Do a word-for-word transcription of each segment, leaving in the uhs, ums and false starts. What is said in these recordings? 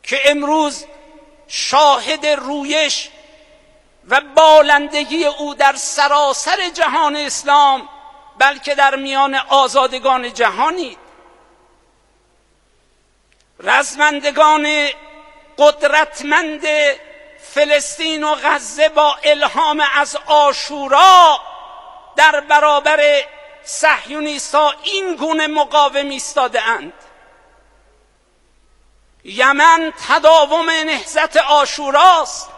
که امروز شاهد رویش و بالندگی او در سراسر جهان اسلام بلکه در میان آزادگان جهانید. رزمندگان قدرتمند فلسطین و غزه با الهام از عاشورا در برابر صهیونیست‌ها این گونه مقاوم ایستاده اند. یمن تداوم نهضت عاشوراست،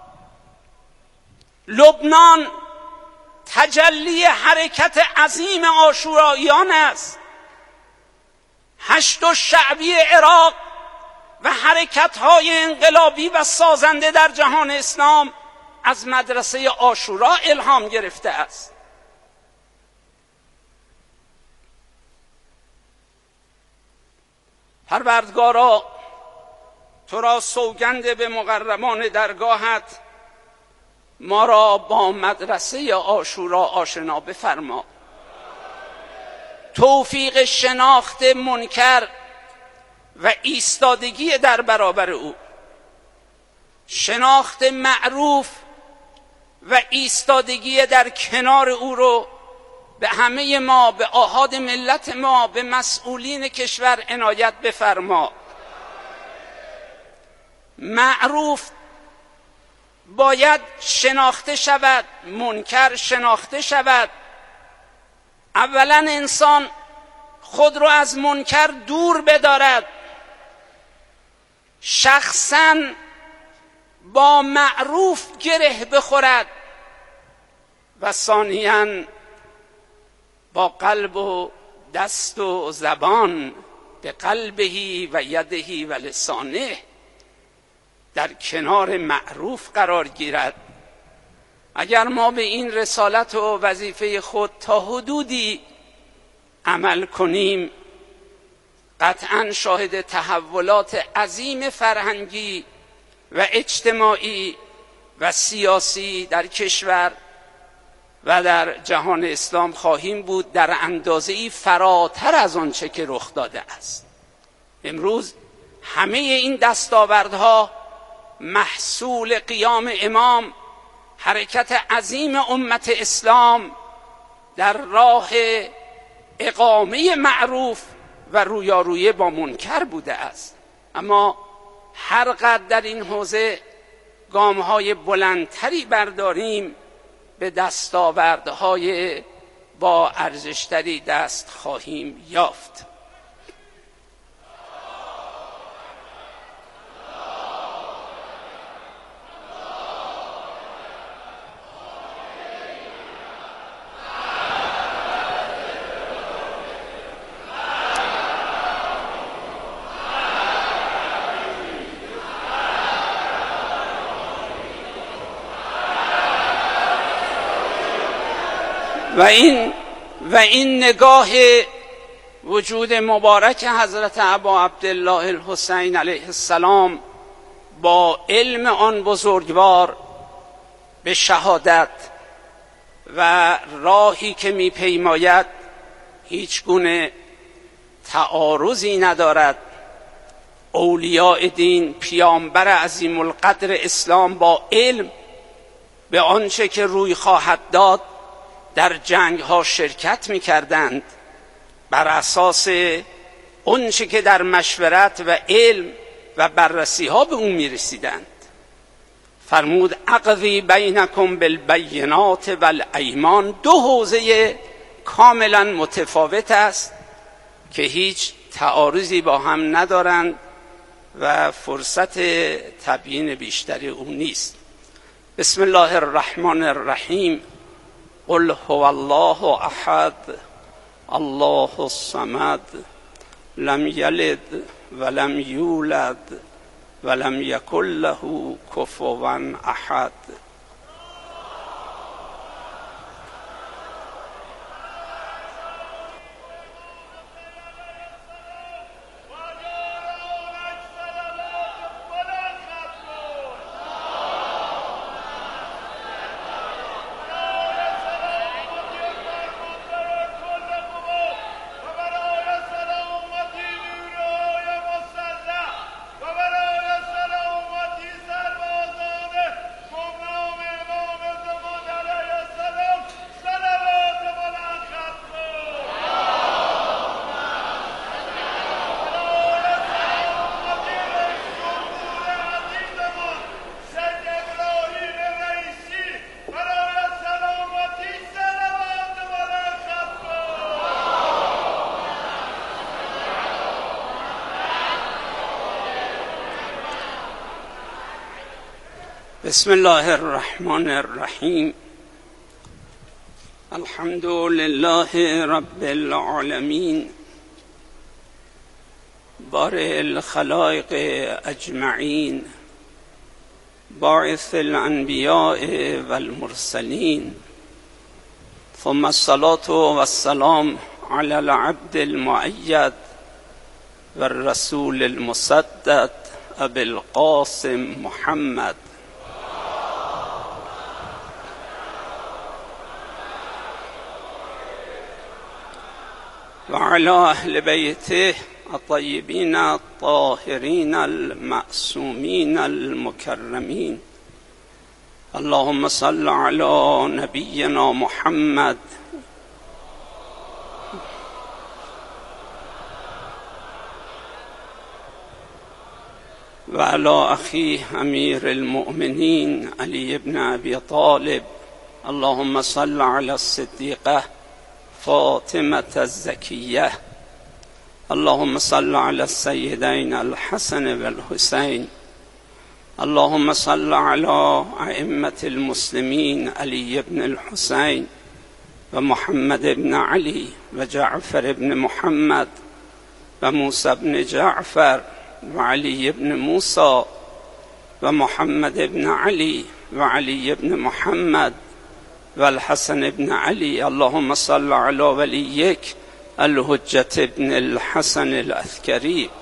لبنان تجلی حرکت عظیم عاشوراییان است، هشت شعبی عراق و حرکت‌های انقلابی و سازنده در جهان اسلام از مدرسه عاشورا الهام گرفته است. پروردگارا تو را سوگند به مقربان درگاهت ما را با مدرسه عاشورا آشنا بفرما. توفیق شناخت منکر و ایستادگی در برابر او، شناخت معروف و ایستادگی در کنار او رو به همه ما، به آحاد ملت ما، به مسئولین کشور عنایت بفرما. معروف باید شناخته شود، منکر شناخته شود. اولا انسان خود رو از منکر دور بدارد، شخصاً با معروف گره بخورد و ثانیاً با قلب و دست و زبان، به قلبهی و یدهی و لسانه، در کنار معروف قرار گیرد. اگر ما به این رسالت و وظیفه خود تا حدودی عمل کنیم، قطعاً شاهد تحولات عظیم فرهنگی و اجتماعی و سیاسی در کشور و در جهان اسلام خواهیم بود، در اندازه‌ای فراتر از آنچه که رخ داده است. امروز همه این دستاوردها محصول قیام امام، حرکت عظیم امت اسلام در راه اقامه معروف و رویارویی با منکر بوده است. اما هر قدر در این حوزه گام‌های بلندتری برداریم، به دستاوردهای با ارزشتری دست خواهیم یافت. و این و این نگاه وجود مبارک حضرت ابا عبدالله الحسین علیه السلام با علم آن بزرگوار به شهادت و راهی که می‌پیماید هیچ گونه تعارضی ندارد. اولیاء دین، پیامبر عظیم القدر اسلام با علم به آنچه که روی خواهد داد در جنگ ها شرکت می کردند، بر اساس آنچه که در مشورت و علم و بررسی ها به اون می رسیدند. فرمود اقضی بینکم بالبینات والایمان. دو حوزه کاملا متفاوت است که هیچ تعارضی با هم ندارند و فرصت تبیین بیشتری اون نیست. بسم الله الرحمن الرحیم. قل هو الله احد الله الصمد لم یلد ولم یولد ولم یکن له کفوا احد. بسم الله الرحمن الرحیم. الحمد لله رب العالمین، بارئ الخلائق اجمعین، باعث الانبیاء والمرسلین، ثم الصلاة والسلام علی العبد المؤید والرسول المسدد ابی القاسم محمد و علی اهل بیته الطیبین الطاهرین المعصومین المکرمین. اللهم صل علی نبینا محمد و علی اخی امیر المؤمنین علی بن ابی طالب. اللهم صل علی الصدیقه فاطمة الزكية. اللهم صل على السيدين الحسن والحسين. اللهم صل على أئمة المسلمين علي بن الحسين ومحمد بن علي وجعفر بن محمد وموسى بن جعفر وعلي بن موسى ومحمد بن علي وعلي بن محمد والحسن بن علي. اللهم صل على وليك الحجة بن الحسن العسكري.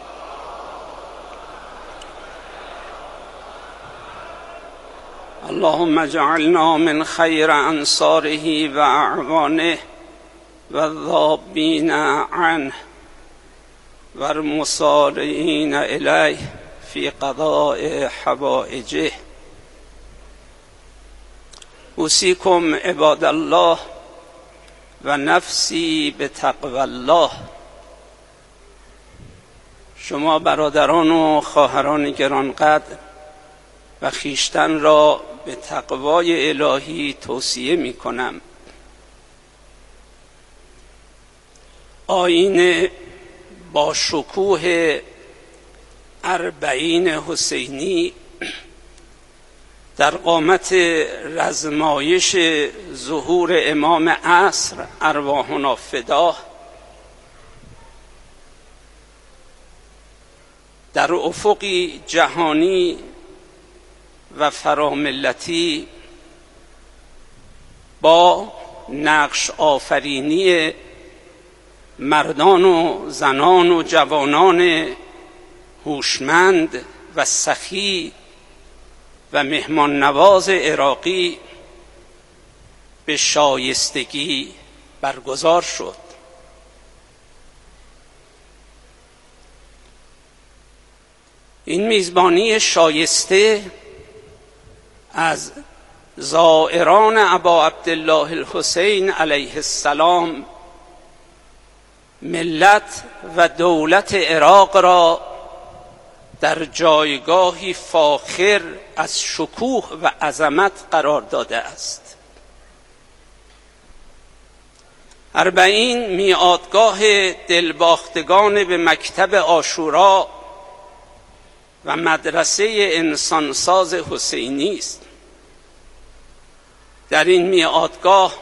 اللهم اجعلنا من خير أنصاره وأعوانه والذابين عنه والمسارعين إليه في قضاء حوائجه. اوصیکم عباد الله و نفسی به تقوی الله. شما برادران و خواهران گرانقدر و خویشتن را به تقوای الهی توصیه می کنم. آیین با شکوه اربعین حسینی در قامت رزمایش ظهور امام عصر ارواحنا فداه در افقی جهانی و فراملتی با نقش آفرینی مردان و زنان و جوانان هوشمند و سخی و مهمان نواز عراقی به شایستگی برگزار شد. این میزبانی شایسته از زائران ابا عبدالله الحسین علیه السلام ملت و دولت عراق را در جایگاهی فاخر از شکوه و عظمت قرار داده است. اربعین میعادگاه دلباختگان به مکتب عاشورا و مدرسه انسانساز حسینی است. در این میعادگاه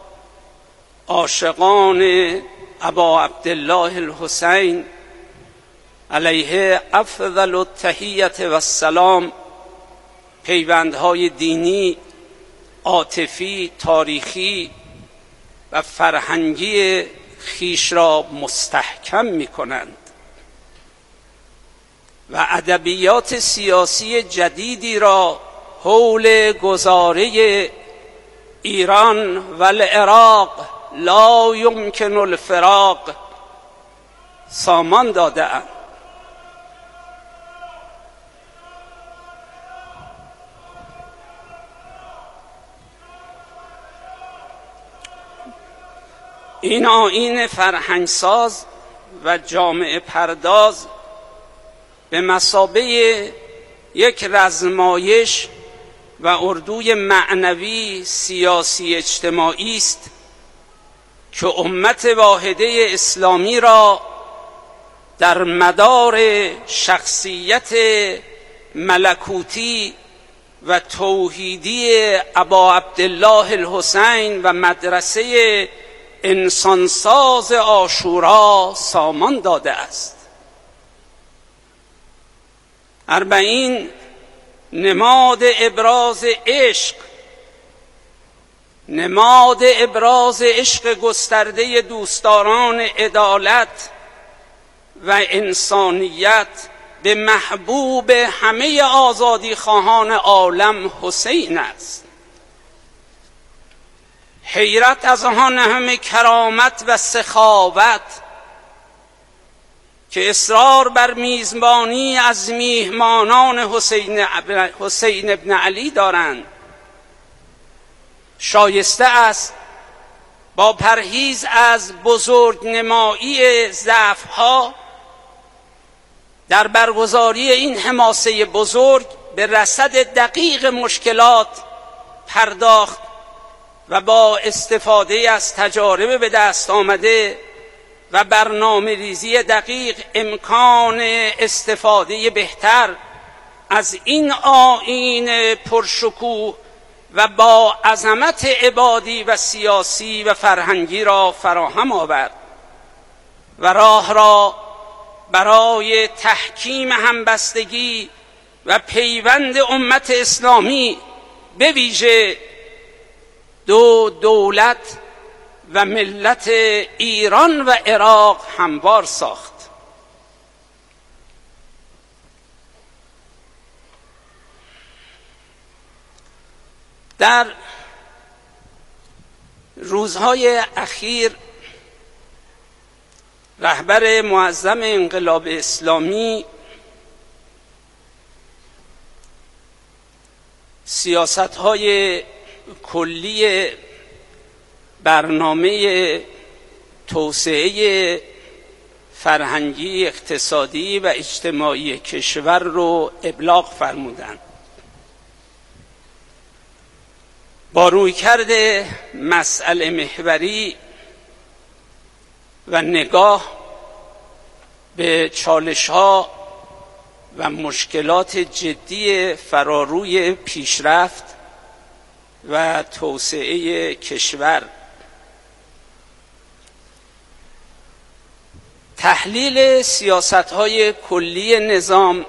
عاشقان ابا عبدالله الحسین علیه افضل التحیت و السلام پیوندهای دینی، عاطفی، تاریخی و فرهنگی خیش را مستحکم می کنند و ادبیات سیاسی جدیدی را حول گذاره ایران و العراق لا یمکن الفراق سامان داده‌اند. این آیین فرهنگساز و جامعه پرداز به مثابه یک رزمایش و اردوی معنوی سیاسی اجتماعی است که امت واحده اسلامی را در مدار شخصیت ملکوتی و توحیدی ابا عبدالله الحسین و مدرسه انسانساز عاشورا سامان داده است. اربعین نماد ابراز عشق، نماد ابراز عشق گسترده دوستداران عدالت و انسانیت به محبوب همه آزادی خواهان عالم حسین است. حیرت از آن همه کرامت و سخاوت که اصرار بر میزبانی از میهمانان حسین حسین ابن علی دارند، شایسته است با پرهیز از بزرگنمایی ضعف‌ها در برگزاری این حماسه بزرگ به رصد دقیق مشکلات پرداخت و با استفاده از تجارب به دست آمده و برنامه ریزی دقیق امکان استفاده بهتر از این آیین پرشکوه و با عظمت عبادی و سیاسی و فرهنگی را فراهم آورد و راه را برای تحکیم همبستگی و پیوند امت اسلامی به ویژه دو دولت و ملت ایران و عراق هموار ساخت. در روزهای اخیر رهبر معظم انقلاب اسلامی سیاست‌های کلی برنامه توسعه فرهنگی، اقتصادی و اجتماعی کشور رو ابلاغ فرمودند. با رویکرد مسئله محوری و نگاه به چالش‌ها و مشکلات جدی فراروی پیشرفت و توسعه کشور، تحلیل سیاست‌های کلی نظام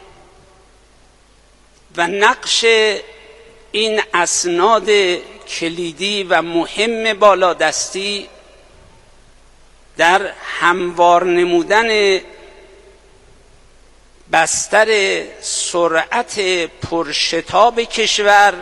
و نقش این اسناد کلیدی و مهم بالادستی در هموار نمودن بستر سرعت پرشتاب کشور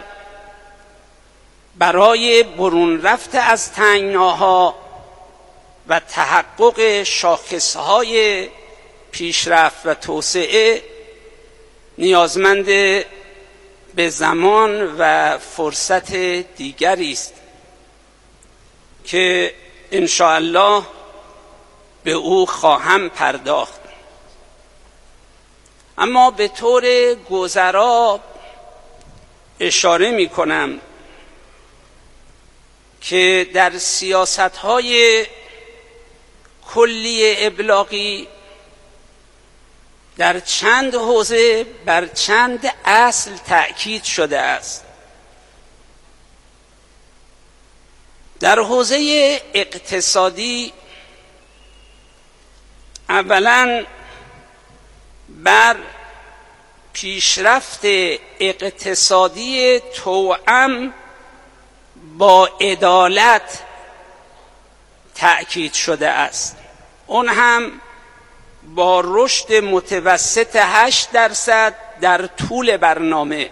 برای برون رفت از تنگناها و تحقق شاخصهای پیشرفت و توسعه نیازمند به زمان و فرصت دیگری است که ان شاء الله به او خواهم پرداخت. اما به طور گذرا اشاره می کنم که در سیاست‌های کلی ابلاغی در چند حوزه بر چند اصل تأکید شده است. در حوزه اقتصادی اولاً بر پیشرفت اقتصادی توأم با عدالت تأکید شده است، اون هم با رشد متوسط هشت درصد در طول برنامه.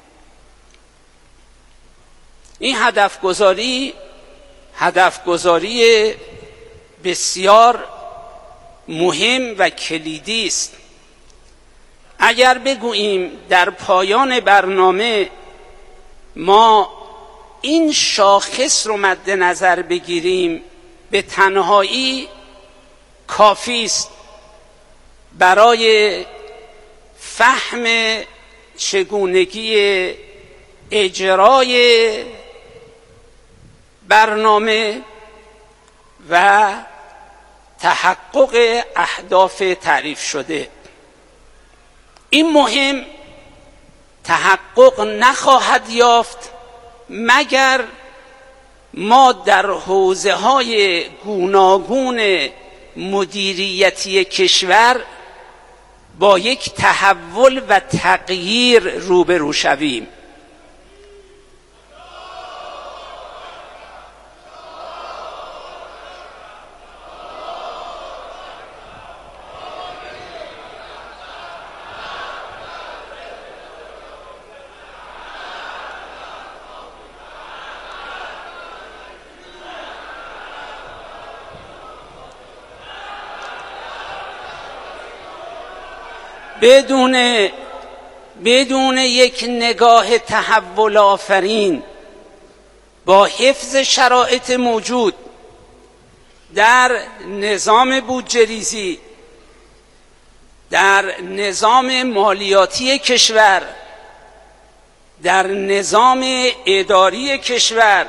این هدف گذاری هدف گذاری بسیار مهم و کلیدی است. اگر بگوییم در پایان برنامه ما این شاخص رو مد نظر بگیریم، به تنهایی کافی است برای فهم چگونگی اجرای برنامه و تحقق اهداف تعریف شده. این مهم تحقق نخواهد یافت مگر ما در حوزه‌های گوناگون مدیریتی کشور با یک تحول و تغییر روبرو شویم. بدون بدون یک نگاه تحول آفرین با حفظ شرایط موجود در نظام بودجه‌ریزی، در نظام مالیاتی کشور، در نظام اداری کشور،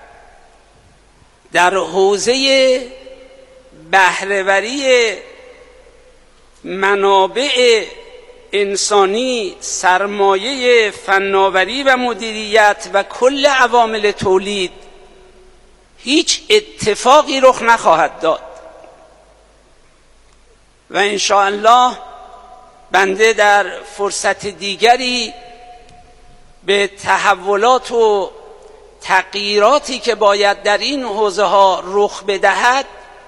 در حوزه بهره‌وری منابع انسانی، سرمایه فناوری و مدیریت و کل عوامل تولید هیچ اتفاقی رخ نخواهد داد و ان شاء الله بنده در فرصت دیگری به تحولات و تغییراتی که باید در این حوزه ها رخ بدهد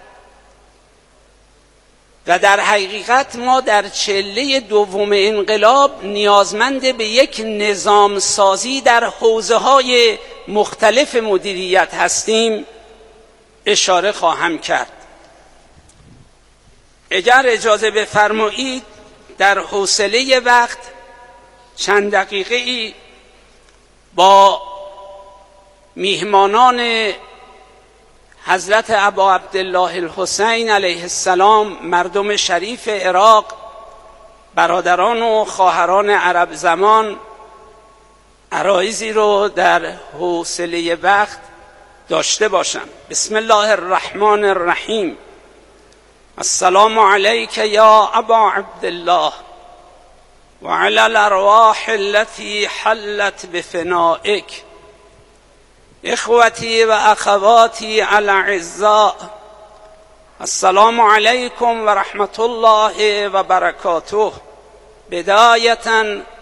و در حقیقت ما در چله دوم انقلاب نیازمند به یک نظام سازی در حوزه های مختلف مدیریت هستیم اشاره خواهم کرد. اگر اجازه بفرمایید در حوصله وقت چند دقیقه ای با میهمانان حضرت ابا عبدالله الحسین علیه السلام، مردم شریف عراق، برادران و خواهران عرب زمان، عرایضی رو در حوصله وقت داشته باشم. بسم الله الرحمن الرحیم. السلام علیک یا ابا عبدالله و علی الارواح التي حلت بفنائک. اخوتی و اخواتی الاعزاء، السلام علیکم و رحمت الله و برکاته. بدایتا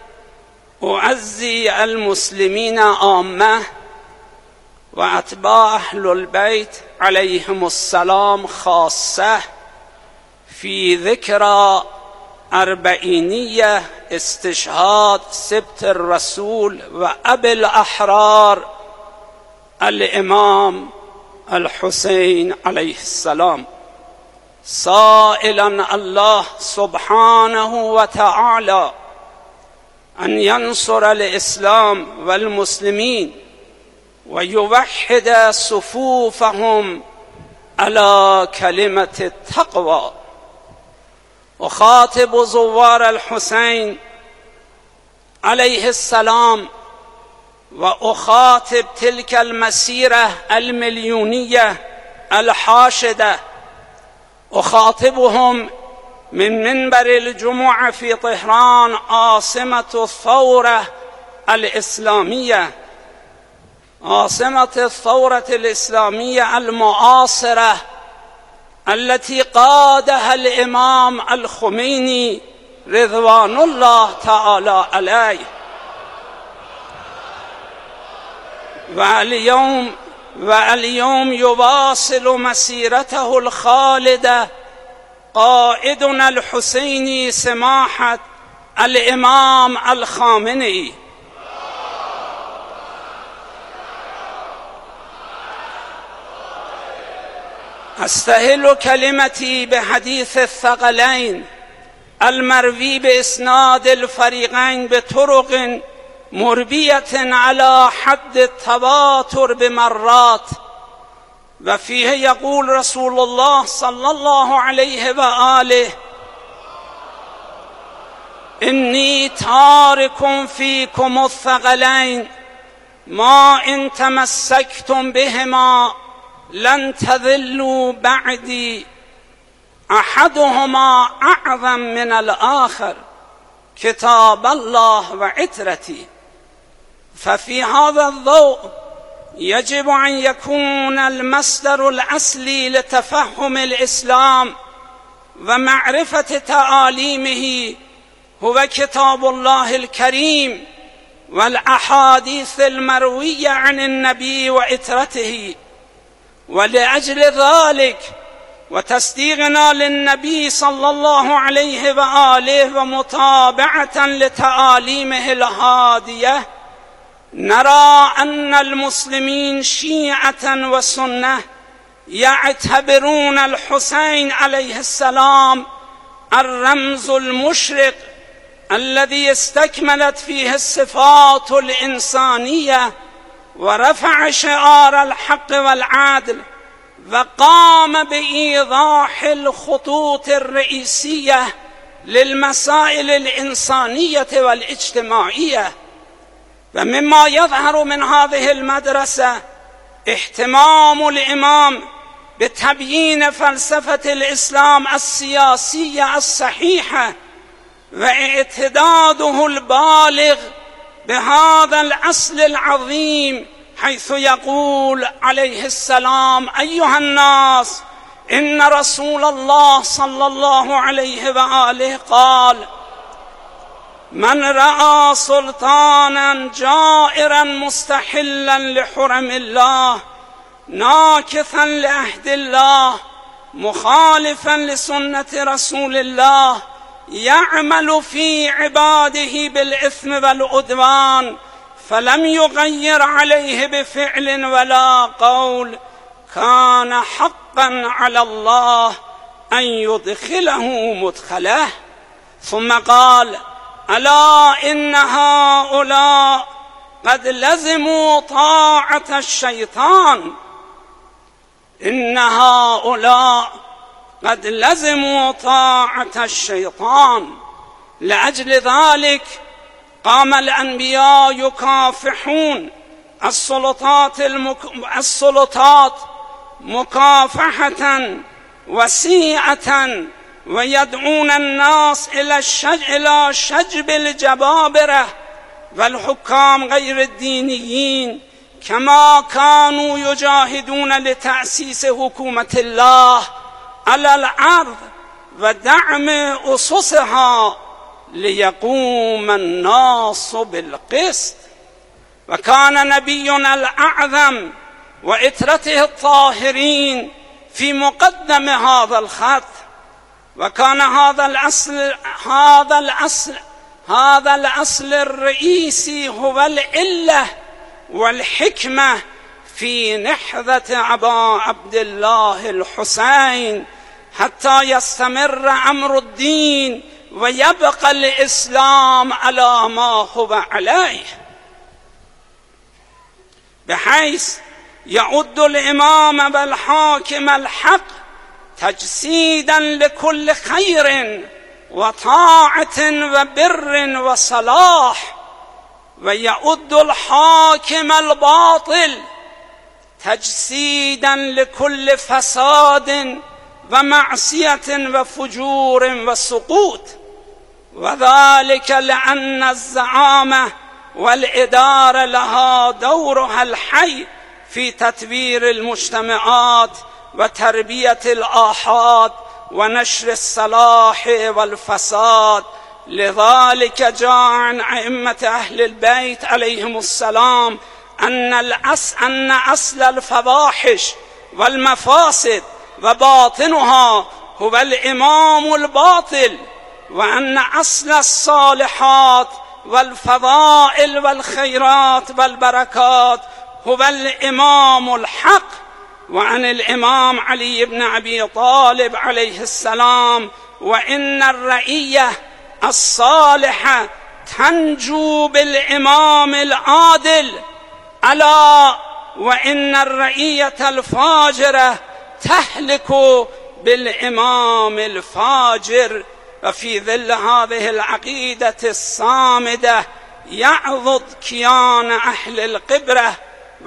اعزی المسلمین عامه و اتباع اهل البیت علیهم السلام خاصه فی ذکر اربعینیه استشهاد سبط الرسول و ابی الاحرار الامام الحسین علیه السلام، سائلا الله سبحانه و تعالی ان ینصر الاسلام والمسلمین و یوحد صفوفهم على کلمة التقوى. اخاطب زوار الحسین علیه السلام و اخاطب تلك المسيرة المليونية الحاشدة، اخاطبهم من منبر الجمعة في طهران عاصمة الثورة الإسلامية، عاصمة الثورة الإسلامية المعاصرة التي قادها الإمام الخميني رضوان الله تعالى عليه. واليوم واليوم يواصل مسيرته الخالدة قائدنا الحسيني سماحة الإمام الخامنئي. استهل كلمتي بحديث الثقلين المروي بإسناد الفريقين بطرق مربية على حد التواتر بمرات، وفيه يقول رسول الله صلى الله عليه وآله: إني تارك فيكم الثقلين ما إن تمسكتم بهما لن تضلوا بعدي، أحدهما أعظم من الآخر كتاب الله وعترتي. ففي هذا الضوء يجب أن يكون المصدر الأصلي لتفهم الإسلام ومعرفة تعاليمه هو كتاب الله الكريم والأحاديث المروية عن النبي وعترته. ولأجل ذلك وتصديقنا للنبي صلى الله عليه وآله ومتابعة لتعاليمه الهادية، نرى أن المسلمين شيعة وسنة يعتبرون الحسين عليه السلام الرمز المشرق الذي استكملت فيه الصفات الإنسانية ورفع شعار الحق والعدل، وقام بإيضاح الخطوط الرئيسية للمسائل الإنسانية والاجتماعية. ومما يظهر من هذه المدرسة اهتمام الإمام بتبيين فلسفة الإسلام السياسية الصحيحة واعتداده البالغ بهذا الأصل العظيم، حيث يقول عليه السلام: أيها الناس، إن رسول الله صلى الله عليه وآله قال: من رأى سلطانا جائرا مستحلا لحرم الله ناكثا لعهد الله مخالفا لسنة رسول الله يعمل في عباده بالإثم والعدوان فلم يغير عليه بفعل ولا قول، كان حقا على الله أن يدخله مدخله. ثم قال: ألا إن هؤلاء قد لزموا طاعة الشيطان إن هؤلاء قد لزموا طاعة الشيطان. لأجل ذلك قام الأنبياء يكافحون السلطات, المك... السلطات مكافحة وسيئة، ويدعون الناس إلى الشج... إلى شجب الجبابرة والحكام غير الدينيين، كما كانوا يجاهدون لتأسيس حكومة الله على الأرض ودعم أسسها ليقوم الناس بالقسط. وكان نبينا الأعظم وإترته الطاهرين في مقدم هذا الخط، وكان هذا الأصل هذا الأصل هذا الأصل الرئيسي هو العلة والحكمة في نحذة أبا عبد الله الحسين حتى يستمر أمر الدين ويبقى الإسلام على ما هو عليه، بحيث يعد الإمام والحاكم الحق تجسيدا لكل خير وطاعة وبر وصلاح، ويعد الحاكم الباطل تجسيدا لكل فساد ومعصية وفجور وسقوط، وذلك لأن الزعامة والإدارة لها دورها الحي في تطوير المجتمعات وتربية الآحاد ونشر الصلاح والفساد. لذلك جاء عن أئمة أهل البيت عليهم السلام أن الأصل, أن أصل الفواحش والمفاسد وباطنها هو الإمام الباطل، وأن أصل الصالحات والفضائل والخيرات والبركات هو الإمام الحق. وعن الإمام علي بن أبي طالب عليه السلام: وإن الرعية الصالحة تنجو بالإمام العادل، ألا وإن الرعية الفاجرة تهلك بالإمام الفاجر. وفي ظل هذه العقيدة الصامدة يعضد كيان أهل القبرة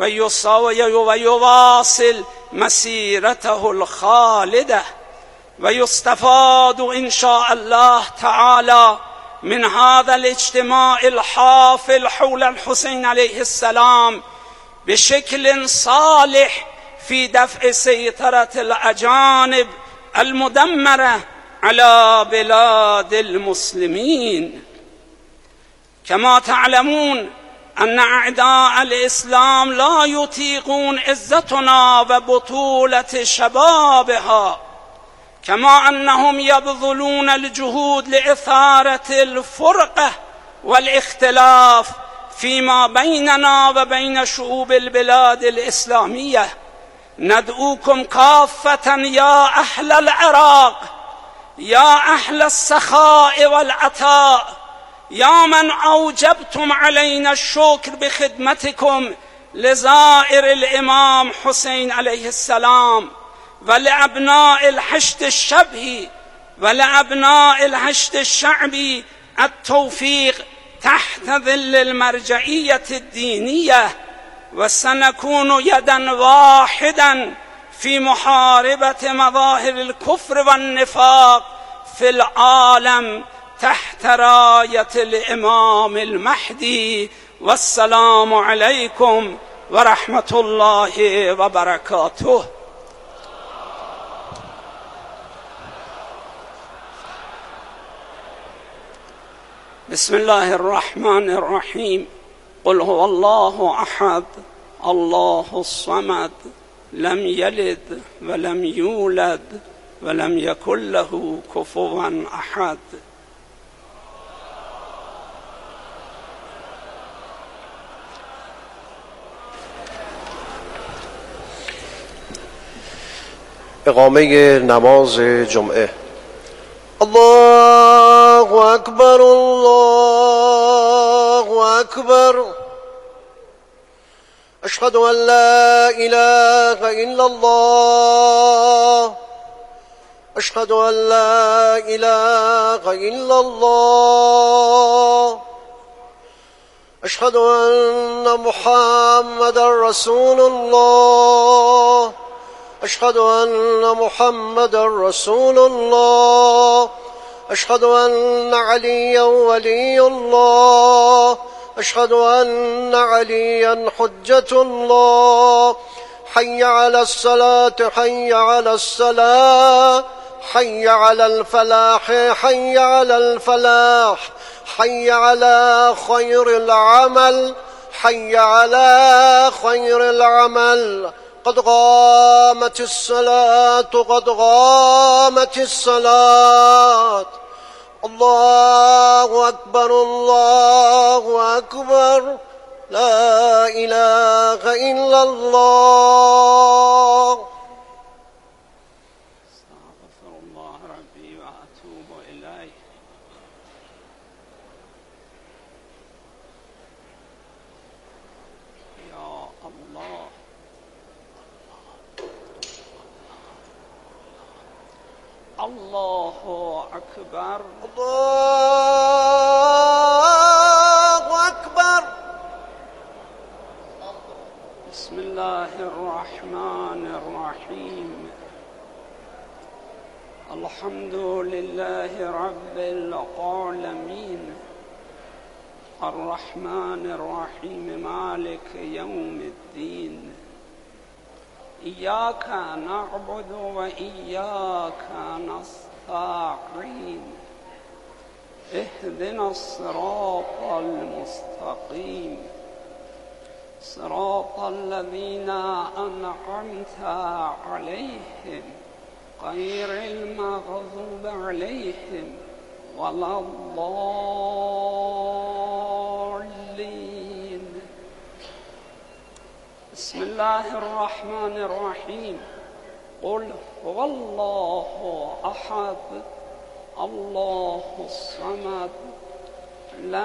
ويواصل مسيرته الخالدة. ويستفاد إن شاء الله تعالى من هذا الاجتماع الحافل حول الحسين عليه السلام بشكل صالح في دفع سيطرة الأجانب المدمرة على بلاد المسلمين. كما تعلمون أن أعداء الإسلام لا يطيقون عزتنا وبطولة شبابها، كما أنهم يبذلون الجهود لإثارة الفرقة والاختلاف فيما بيننا وبين شعوب البلاد الإسلامية. ندعوكم كافة يا أهل العراق، يا أهل السخاء والعطاء، يا من أوجبتم علينا الشكر بخدمتكم لزائر الإمام حسين عليه السلام ولأبناء الحشد الشبهي ولأبناء الحشد الشعبي التوفيق تحت ظل المرجعية الدينية، وسنكون يدا واحدا في محاربة مظاهر الكفر والنفاق في العالم تحت راية الإمام المهدي. والسلام عليكم ورحمة الله وبركاته. بسم الله الرحمن الرحيم. قل هو الله أحد الله الصمد لم يلد ولم يولد ولم يكن له كفوا أحد. اقامه نماز جمعه. الله اکبر الله اکبر. اشهد ان لا اله الا الله. اشهد ان لا اله الا الله. اشهد ان محمد رسول الله. اشهد ان محمد رسول الله. اشهد ان عليا ولي الله. اشهد ان عليا حجة الله. حي على الصلاة حي على الصلاة حي على الفلاح حي على الفلاح حي على خير العمل حي على خير العمل. قد قامت الصلاة قد قامت الصلاة. الله أكبر الله أكبر. لا إله إلا الله. استغفر الله ربي وأتوب إليه. يا الله. الله أكبر. الله أكبر. بسم الله الرحمن الرحيم. الحمد لله رب العالمين الرحمن الرحيم مالك يوم الدين. إياك نعبد وإياك نستعين. اهدنا الصراط المستقيم صراط الذين أنعمت عليهم غير المغضوب عليهم ولا الضالين. بسم الله الرحمن الرحيم. قل هو الله أحد الله الصمد